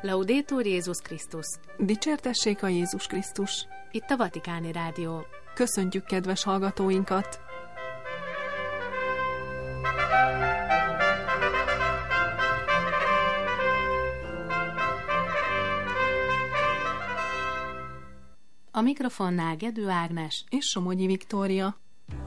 Laudetur Jézus Krisztus! Dicsértessék a Jézus Krisztus! Itt a Vatikáni Rádió. Köszöntjük kedves hallgatóinkat! A mikrofonnál Gedő Ágnes és Somogyi Viktória.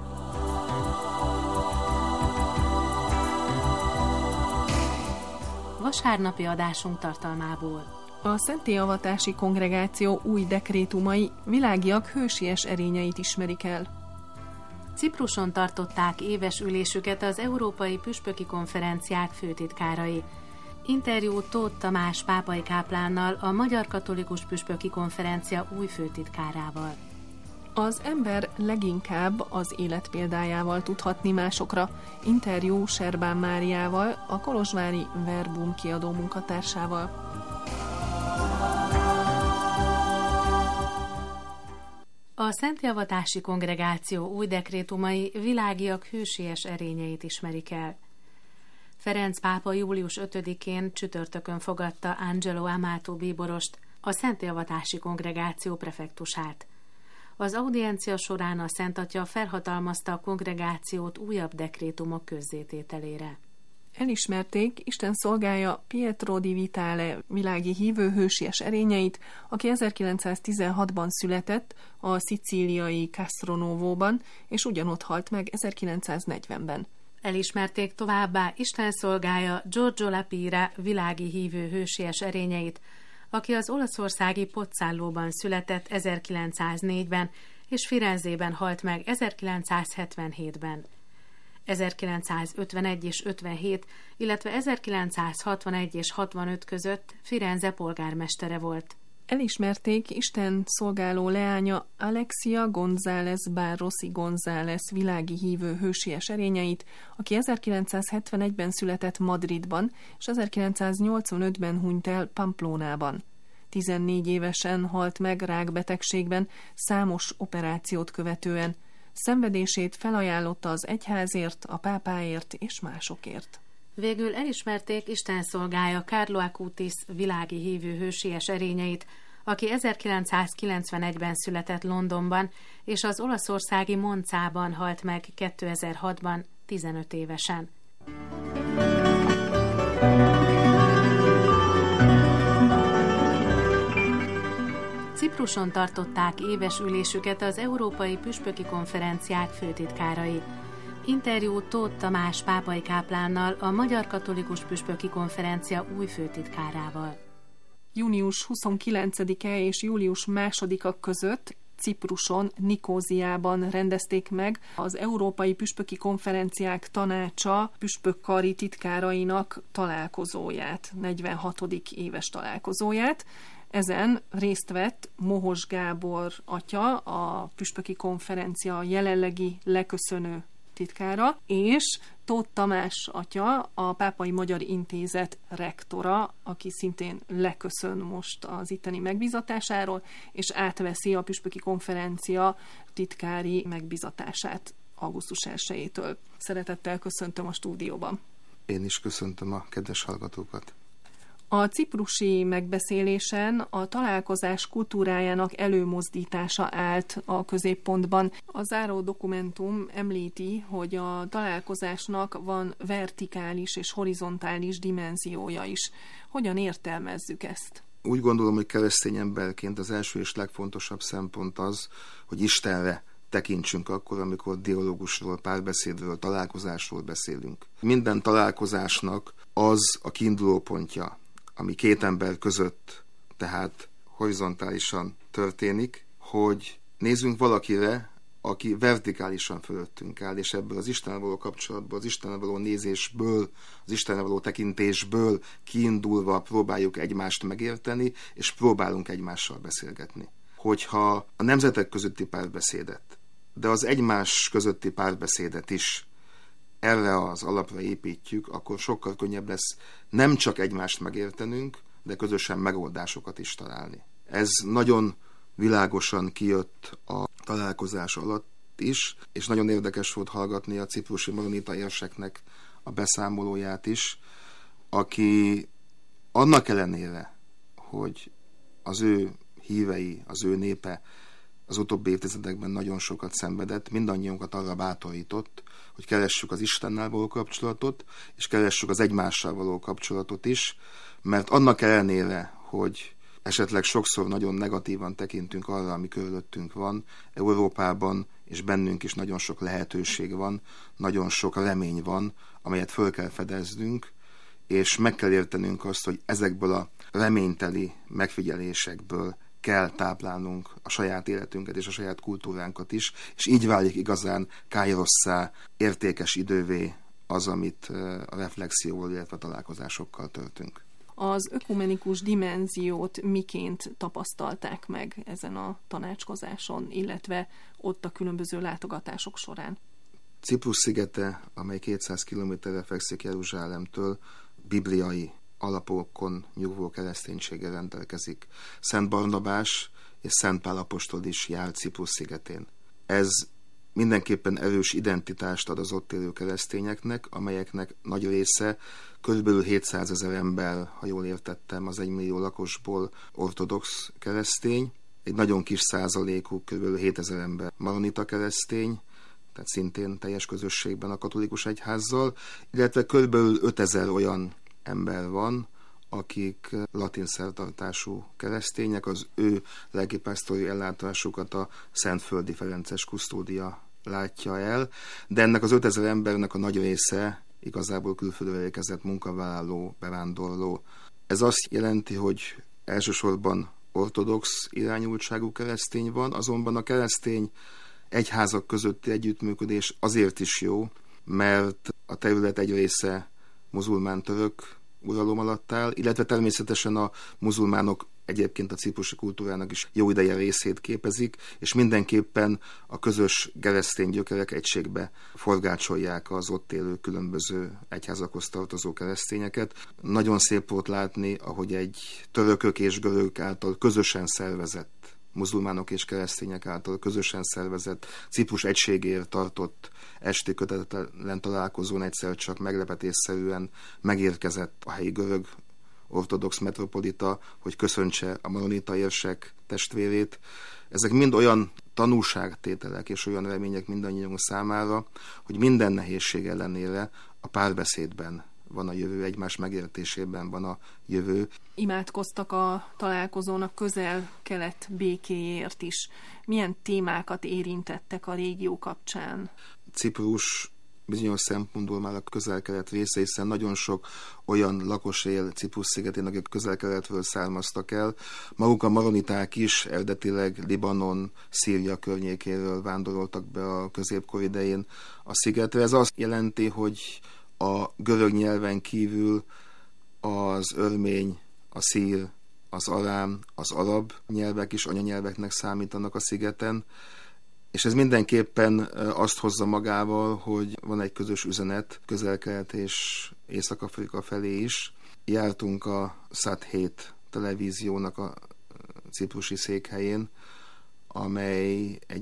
Vasárnapi adásunk tartalmából. A Szenttélyavatási Kongregáció új dekrétumai világiak hősies erényeit ismerik el. Cipruson tartották éves ülésüket az Európai Püspöki Konferenciák főtitkárai. Interjú Tóth Tamás pápai káplánnal, a Magyar Katolikus Püspöki Konferencia új főtitkárával. Az ember leginkább az életpéldájával tudhatni másokra. Interjú Serbán Máriával, a kolozsvári Verbum kiadó munkatársával. A Szenttélyavatási Kongregáció új dekrétumai világiak hősies erényeit ismerik el. Ferenc pápa július 5-én csütörtökön fogadta Angelo Amato bíborost, a Szenttélyavatási Kongregáció prefektusát. Az audiencia során a Szent Atya felhatalmazta a kongregációt újabb dekrétumok közzétételére. Elismerték Isten szolgája Pietro di Vitale világi hívő hősies erényeit, aki 1916-ban született a szicíliai Castronovóban, és ugyanott halt meg 1940-ben. Elismerték továbbá Isten szolgája Giorgio Lapira világi hívő hősies erényeit, aki az olaszországi Pozzallóban született 1904-ben, és Firenzében halt meg 1977-ben. 1951 és 57, illetve 1961 és 65 között Firenze polgármestere volt. Elismerték Isten szolgáló leánya Alexia González Barrosi González világi hívő hősies erényeit, aki 1971-ben született Madridban, és 1985-ben hunyt el Pamplónában. 14 évesen halt meg rákbetegségben, számos operációt követően. Szenvedését felajánlotta az egyházért, a pápáért és másokért. Végül elismerték Isten szolgája Carlo Acutis világi hívő hősies erényeit, aki 1991-ben született Londonban, és az olaszországi Monzában halt meg 2006-ban, 15 évesen. Cipruson tartották éves ülésüket az Európai Püspöki Konferenciák főtitkárai. Interjú Tóth Tamás pápai káplánnal, a Magyar Katolikus Püspöki Konferencia új főtitkárával. Június 29-e és július 2-a között Cipruson, Nikóziában rendezték meg az Európai Püspöki Konferenciák Tanácsa püspökkari titkárainak találkozóját, 46. éves találkozóját. Ezen részt vett Mohos Gábor atya, a Püspöki Konferencia jelenlegi leköszönő titkára, és Tóth Tamás atya, a Pápai Magyar Intézet rektora, aki szintén leköszön most az itteni megbízatásáról, és átveszi a Püspöki Konferencia titkári megbízatását augusztus 1-től. Szeretettel köszöntöm a stúdióban. Én is köszöntöm a kedves hallgatókat. A ciprusi megbeszélésen a találkozás kultúrájának előmozdítása állt a középpontban. A záró dokumentum említi, hogy a találkozásnak van vertikális és horizontális dimenziója is. Hogyan értelmezzük ezt? Úgy gondolom, hogy keresztény emberként az első és legfontosabb szempont az, hogy Istenre tekintsünk akkor, amikor dialógusról, párbeszédről, találkozásról beszélünk. Minden találkozásnak az a kiindulópontja, ami két ember között, tehát horizontálisan történik, hogy nézzünk valakire, aki vertikálisan fölöttünk áll, és ebből az Istennel való kapcsolatból, az Istennel való nézésből, az Istennel való tekintésből kiindulva próbáljuk egymást megérteni, és próbálunk egymással beszélgetni. Hogyha a nemzetek közötti párbeszédet, de az egymás közötti párbeszédet is erre az alapra építjük, akkor sokkal könnyebb lesz nem csak egymást megértenünk, de közösen megoldásokat is találni. Ez nagyon világosan kijött a találkozás alatt is, és nagyon érdekes volt hallgatni a ciprusi maronita érseknek a beszámolóját is, aki annak ellenére, hogy az ő hívei, az ő népe az utóbbi évtizedekben nagyon sokat szenvedett, mindannyiunkat arra bátorított, hogy keressük az Istennel való kapcsolatot, és keressük az egymással való kapcsolatot is, mert annak ellenére, hogy esetleg sokszor nagyon negatívan tekintünk arra, ami körülöttünk van, Európában és bennünk is nagyon sok lehetőség van, nagyon sok remény van, amelyet föl kell fedeznünk, és meg kell értenünk azt, hogy ezekből a reményteli megfigyelésekből kell táplálnunk a saját életünket és a saját kultúránkat is, és így válik igazán kájrosszá, értékes idővé az, amit a reflexióval, illetve a találkozásokkal töltünk. Az ökumenikus dimenziót miként tapasztalták meg ezen a tanácskozáson, illetve ott a különböző látogatások során? Ciprus szigete, amely 200 kilométerre fekszik Jeruzsálemtől, bibliai alapokon nyugvó kereszténységgel rendelkezik. Szent Barnabás és Szent Pál apostol is járt Ciprus szigetén. Ez mindenképpen erős identitást ad az ott élő keresztényeknek, amelyeknek nagy része, körülbelül 700 000 ember, ha jól értettem, az 1 millió lakosból ortodox keresztény, egy nagyon kis százalékuk, körülbelül 7000 ember maronita keresztény, tehát szintén teljes közösségben a katolikus egyházzal, illetve körülbelül 5000 olyan ember van, akik latin szertartású keresztények, az ő lelkipásztori ellátásukat a Szentföldi Ferences kusztódia látja el, de ennek az 5000 embernek a nagy része igazából külföldről érkezett munkavállaló, bevándorló. Ez azt jelenti, hogy elsősorban ortodox irányultságú keresztény van, azonban a keresztény egyházak közötti együttműködés azért is jó, mert a terület egy része muzulmán török uralom alatt áll, illetve természetesen a muzulmánok egyébként a ciprusi kultúrának is jó ideje részét képezik, és mindenképpen a közös keresztény gyökerek egységbe forgácsolják az ott élő különböző egyházakhoz tartozó keresztényeket. Nagyon szép volt látni, ahogy egy törökök és görögök által közösen szervezett, muzulmánok és keresztények által közösen szervezett, Ciprus egységéért tartott esti kötetlen találkozón egyszer csak meglepetésszerűen megérkezett a helyi görög ortodox metropolita, hogy köszöntse a maronita érsek testvérét. Ezek mind olyan tanúságtételek és olyan remények mindannyiunk számára, hogy minden nehézség ellenére a párbeszédben van a jövő, egymás megértésében van a jövő. Imádkoztak a találkozón a közel-kelet békéért is. Milyen témákat érintettek a régió kapcsán? Ciprus bizonyos szempontból már a közel-kelet része, hiszen nagyon sok olyan lakos él Ciprus szigetén, akik közel-keletről származtak el. Maguk a maroniták is eredetileg Libanon, Szíria környékéről vándoroltak be a középkor idején a szigetre. Ez azt jelenti, hogy a görög nyelven kívül az örmény, a szír, az arám, az arab nyelvek is anyanyelveknek számítanak a szigeten, és ez mindenképpen azt hozza magával, hogy van egy közös üzenet Közel-Kelet és Észak-Afrika felé is. Jártunk a Sat7 televíziónak a ciprusi székhelyén, amely egy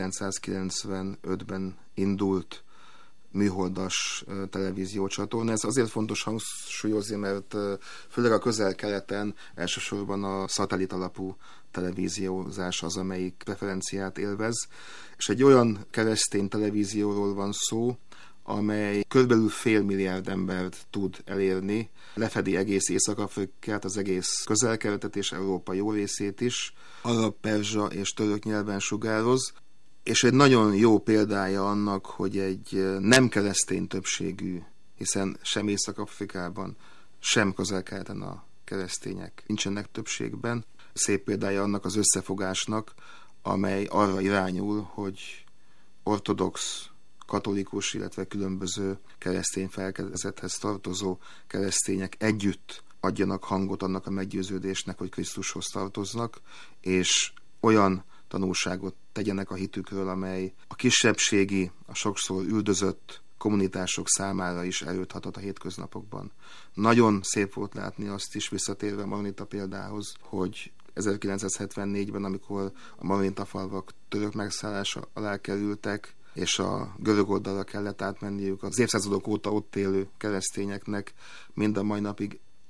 1995-ben indult műholdas televíziócsatorna. Ez azért fontos hangsúlyozni, mert főleg a Közel-Keleten elsősorban a szatellit alapú televíziózás az, amelyik preferenciát élvez, és egy olyan keresztény televízióról van szó, amely körülbelül 500 millió embert tud elérni, lefedi egész Észak-Afrikát, az egész Közel-Keletet és Európa jó részét is, arab, perzsa és török nyelven sugároz, és egy nagyon jó példája annak, hogy egy nem keresztény többségű, hiszen sem Észak-Afrikában, sem Közel-Keleten a keresztények nincsenek többségben, szép példája annak az összefogásnak, amely arra irányul, hogy ortodox, katolikus, illetve különböző keresztény felekezethez tartozó keresztények együtt adjanak hangot annak a meggyőződésnek, hogy Krisztushoz tartoznak, és olyan tanulságot tegyenek a hitükről, amely a kisebbségi, a sokszor üldözött kommunitások számára is erőt hatott a hétköznapokban. Nagyon szép volt látni azt is, visszatérve Maronita példához, hogy 1974-ben, amikor a maronita falvak török megszállása alá kerültek, és a görög oldalra kellett átmenniük az évszázadok óta ott élő keresztényeknek, mind a mai napig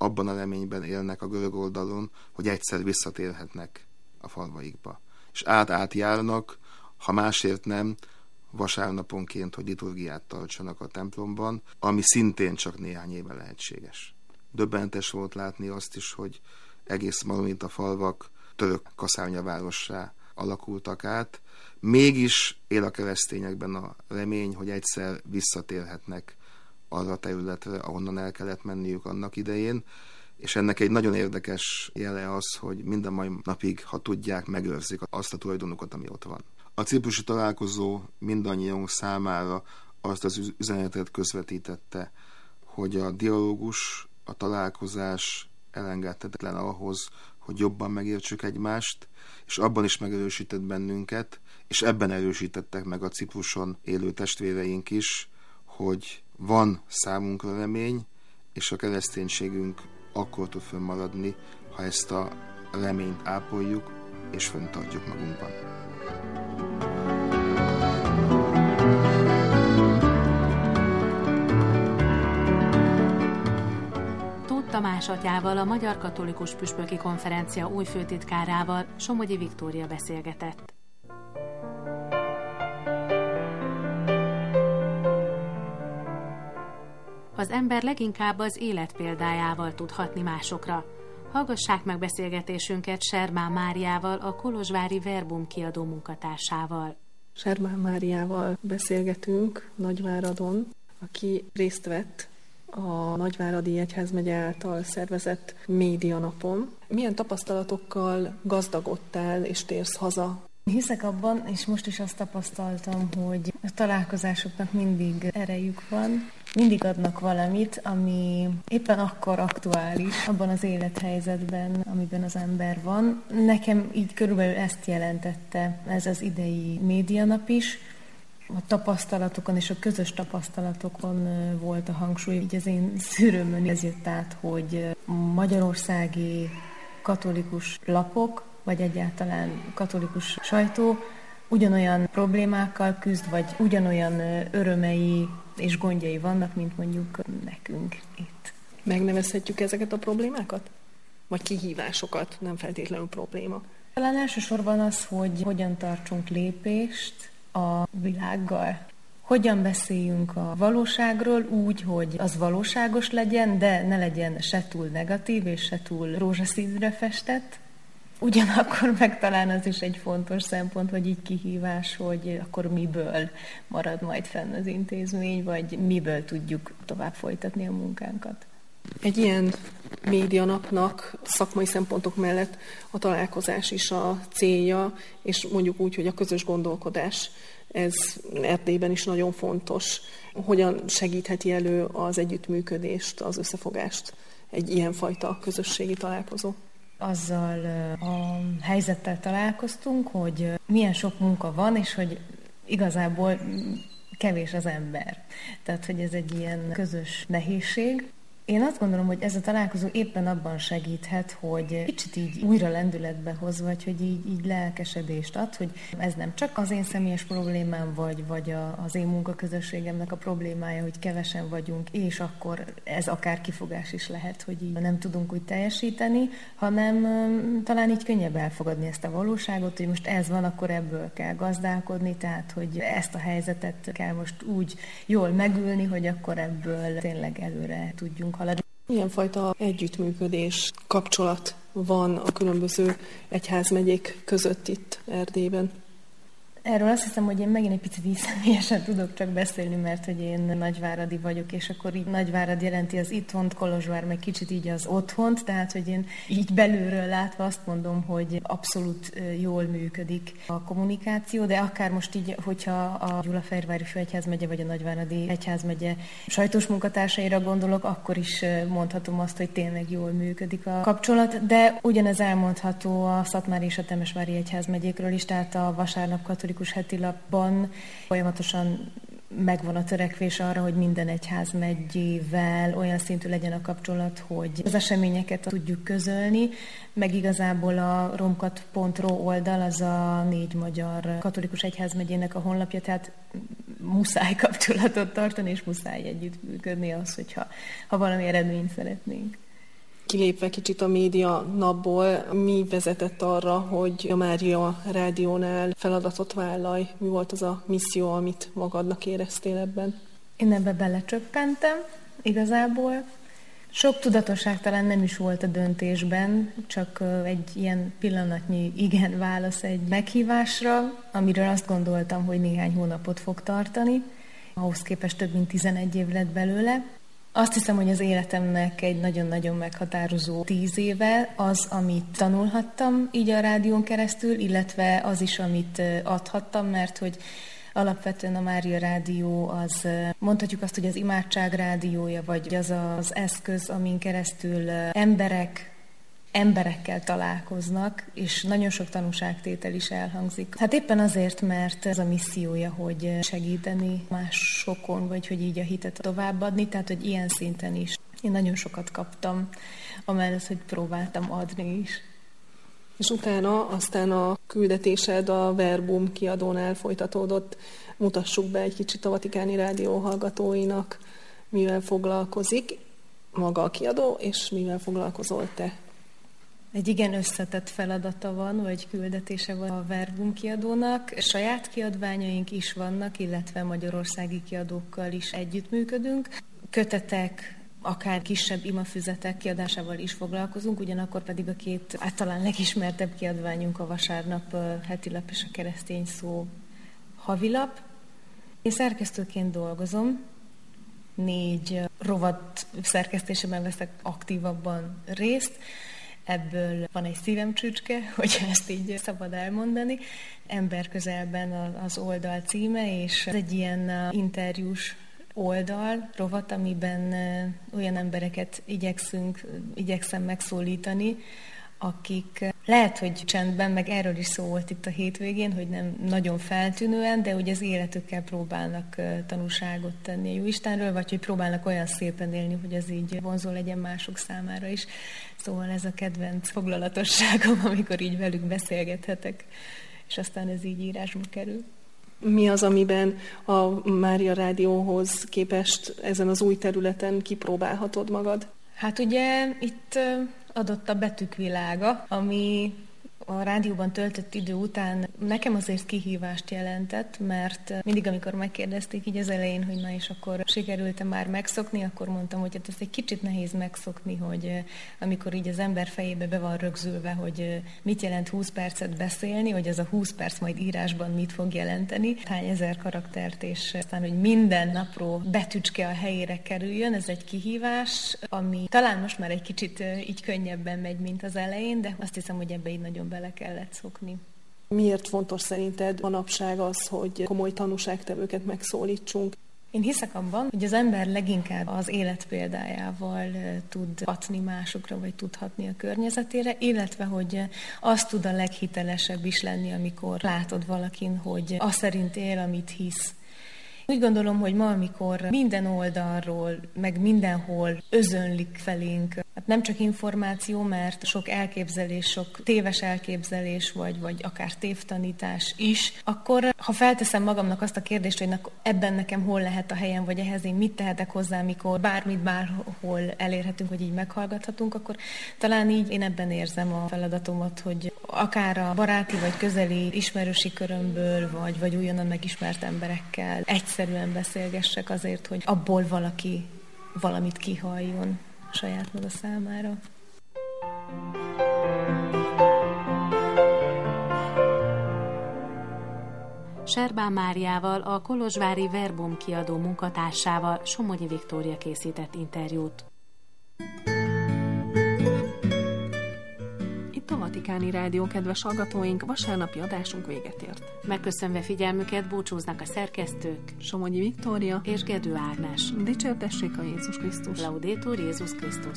abban a reményben élnek a görög oldalon, hogy egyszer visszatérhetnek a falvaikba. És átjárnak, ha másért nem, vasárnaponként, hogy liturgiát tartsanak a templomban, ami szintén csak néhány éve lehetséges. Döbbentes volt látni azt is, hogy egész Maronita falvak török kaszárnyavárossá alakultak át. Mégis él a keresztényekben a remény, hogy egyszer visszatérhetnek arra a területre, ahonnan el kellett menniük annak idején, és ennek egy nagyon érdekes jele az, hogy minden mai napig, ha tudják, megőrzik azt a tulajdonukat, ami ott van. A ciprusi találkozó mindannyiunk számára azt az üzenetet közvetítette, hogy a dialógus, a találkozás elengedhetetlen ahhoz, hogy jobban megértsük egymást, és abban is megerősített bennünket, és ebben erősítettek meg a Cipruson élő testvéreink is, hogy van számunkra remény, és a kereszténységünk akkor tud fönnmaradni, ha ezt a reményt ápoljuk, és fenntartjuk magunkban. Tóth Tamás atyával, a Magyar Katolikus Püspöki Konferencia új főtitkárával, Somogyi Viktória beszélgetett. Az ember leginkább az élet példájával tud hatni másokra. Hallgassák meg beszélgetésünket Sermán Máriával, a kolozsvári Verbum kiadó munkatársával. Sermán Máriával beszélgetünk Nagyváradon, aki részt vett a Nagyváradi Egyházmegye által szervezett médianapon. Milyen tapasztalatokkal gazdagodtál és térsz haza? Hiszek abban, és most is azt tapasztaltam, hogy a találkozásoknak mindig erejük van, mindig adnak valamit, ami éppen akkor aktuális abban az élethelyzetben, amiben az ember van. Nekem így körülbelül ezt jelentette ez az idei médianap is. A tapasztalatokon és a közös tapasztalatokon volt a hangsúly. Így az én szűrőmön ez jött át, hogy magyarországi katolikus lapok, vagy egyáltalán katolikus sajtó ugyanolyan problémákkal küzd, vagy ugyanolyan örömei és gondjai vannak, mint mondjuk nekünk itt. Megnevezhetjük ezeket a problémákat? Vagy kihívásokat, nem feltétlenül probléma? Talán elsősorban az, hogy hogyan tartsunk lépést a világgal. Hogyan beszéljünk a valóságról úgy, hogy az valóságos legyen, de ne legyen se túl negatív és se túl rózsaszínre festett. Ugyanakkor meg talán az is egy fontos szempont, vagy így kihívás, hogy akkor miből marad majd fenn az intézmény, vagy miből tudjuk tovább folytatni a munkánkat. Egy ilyen médianapnak szakmai szempontok mellett a találkozás is a célja, és mondjuk úgy, hogy a közös gondolkodás, ez Erdélyben is nagyon fontos. Hogyan segítheti elő az együttműködést, az összefogást egy ilyenfajta közösségi találkozó? Azzal a helyzettel találkoztunk, hogy milyen sok munka van, és hogy igazából kevés az ember. Tehát, hogy ez egy ilyen közös nehézség. Én azt gondolom, hogy ez a találkozó éppen abban segíthet, hogy kicsit így újra lendületbe hoz, vagy hogy így lelkesedést ad, hogy ez nem csak az én személyes problémám, vagy az én munkaközösségemnek a problémája, hogy kevesen vagyunk, és akkor ez akár kifogás is lehet, hogy így nem tudunk úgy teljesíteni, hanem talán így könnyebb elfogadni ezt a valóságot, hogy most ez van, akkor ebből kell gazdálkodni, tehát hogy ezt a helyzetet kell most úgy jól megülni, hogy akkor ebből tényleg előre tudjunk haladni. Milyen fajta együttműködés, kapcsolat van a különböző egyházmegyék között itt Erdélyben? Erről azt hiszem, hogy én megint egy picit így személyesen tudok csak beszélni, mert hogy én nagyváradi vagyok, és akkor így Nagyvárad jelenti az itthont, Kolozsvár meg kicsit így az otthont, tehát hogy én így belülről látva azt mondom, hogy abszolút jól működik a kommunikáció, de akár most így, hogyha a Gyulafehérvári Főegyházmegye vagy a Nagyváradi Egyházmegye sajtós munkatársaira gondolok, akkor is mondhatom azt, hogy tényleg jól működik a kapcsolat, de ugyanez elmondható a Szatmári és a Temesvári Egyházmegyékről is, tehát a Vasárnap Katolikus Heti Lapban folyamatosan megvan a törekvés arra, hogy minden egyházmegyével olyan szintű legyen a kapcsolat, hogy az eseményeket tudjuk közölni, meg igazából a romkat.ro oldal, az a 4 magyar katolikus egyházmegyének a honlapja, tehát muszáj kapcsolatot tartani, és muszáj együttműködni az, hogyha valami eredményt szeretnénk. Kilépve kicsit a média napból, mi vezetett arra, hogy a Mária Rádiónál feladatot vállalj? Mi volt az a misszió, amit magadnak éreztél ebben? Én ebbe belecsöppentem igazából. Sok tudatosság talán nem is volt a döntésben, csak egy ilyen pillanatnyi igen válasz egy meghívásra, amiről azt gondoltam, hogy néhány hónapot fog tartani. Ahhoz képest több mint 11 év lett belőle. Azt hiszem, hogy az életemnek egy nagyon-nagyon meghatározó 10 éve az, amit tanulhattam így a rádión keresztül, illetve az is, amit adhattam, mert hogy alapvetően a Mária Rádió az, mondhatjuk azt, hogy az imádság rádiója, vagy az az eszköz, amin keresztül emberekkel találkoznak, és nagyon sok tanúságtétel is elhangzik. Hát éppen azért, mert ez a missziója, hogy segíteni másokon, vagy hogy így a hitet továbbadni, tehát hogy ilyen szinten is. Én nagyon sokat kaptam, amellett, hogy próbáltam adni is. És utána aztán a küldetésed a Verbum kiadónál folytatódott. Mutassuk be egy kicsit a Vatikáni Rádió hallgatóinak, mivel foglalkozik maga a kiadó, és mivel foglalkozol te. Egy igen összetett feladata van, vagy küldetése van a Verbum kiadónak. Saját kiadványaink is vannak, illetve magyarországi kiadókkal is együttműködünk. Kötetek, akár kisebb imafüzetek kiadásával is foglalkozunk, ugyanakkor pedig a két talán legismertebb kiadványunk a Vasárnap hetilap és a Keresztény Szó havilap. Én szerkesztőként dolgozom, 4 rovat szerkesztésében veszek aktívabban részt. Ebből van egy szívemcsücske, hogy ezt így szabad elmondani. Ember közelben az oldal címe, és ez egy ilyen interjús oldal, rovat, amiben olyan embereket igyekszem megszólítani, akik lehet, hogy csendben, meg erről is szó volt itt a hétvégén, hogy nem nagyon feltűnően, de ugye az életükkel próbálnak tanúságot tenni a Jóistenről, vagy hogy próbálnak olyan szépen élni, hogy az így vonzó legyen mások számára is. Szóval ez a kedvenc foglalatosságom, amikor így velük beszélgethetek, és aztán ez így írásba kerül. Mi az, amiben a Mária Rádióhoz képest ezen az új területen kipróbálhatod magad? Hát ugye itt adott a betűk világa, ami a rádióban töltött idő után nekem azért kihívást jelentett, mert mindig, amikor megkérdezték így az elején, hogy na és akkor sikerült-e már megszokni, akkor mondtam, hogy hát ez egy kicsit nehéz megszokni, hogy amikor így az ember fejébe be van rögzülve, hogy mit jelent 20 percet beszélni, hogy az a 20 perc majd írásban mit fog jelenteni, hány ezer karaktert, és aztán, hogy minden apró betűcske a helyére kerüljön, ez egy kihívás, ami talán most már egy kicsit így könnyebben megy, mint az elején, de azt hiszem, hogy ebbe így nagyon bele kellett szokni. Miért fontos szerinted manapság az, hogy komoly tanúságtevőket megszólítsunk? Én hiszek abban, hogy az ember leginkább az élet példájával tud hatni másokra, vagy tud hatni a környezetére, illetve, hogy az tud a leghitelesebb is lenni, amikor látod valakin, hogy az szerint él, amit hisz. Úgy gondolom, hogy ma, amikor minden oldalról, meg mindenhol özönlik felénk, hát nem csak információ, mert sok elképzelés, sok téves elképzelés, vagy akár tévtanítás is, akkor ha felteszem magamnak azt a kérdést, hogy ebben nekem hol lehet a helyem, vagy ehhez én mit tehetek hozzá, amikor bármit bárhol elérhetünk, hogy így meghallgathatunk, akkor talán így én ebben érzem a feladatomat, hogy akár a baráti vagy közeli ismerősi körömből, vagy újonnan megismert emberekkel egyszerűen beszélgessek azért, hogy abból valaki valamit kihalljon saját maga számára. Serbán Máriával, a kolozsvári Verbum kiadó munkatársával, Somogyi Viktória készített interjút. Itt a Vatikáni Rádió, kedves hallgatóink, vasárnapi adásunk véget ért. Megköszönve figyelmüket búcsúznak a szerkesztők Somogyi Viktória és Gedő Ágnes. Dicsértessék a Jézus Krisztus! Laudetur Jézus Krisztus!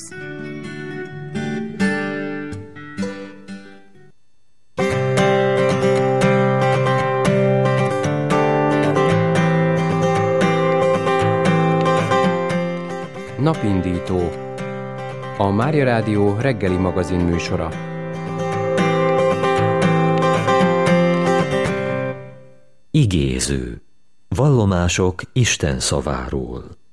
Napindító, a Mária Rádió reggeli magazin műsora. Igéző. Vallomások Isten szaváról.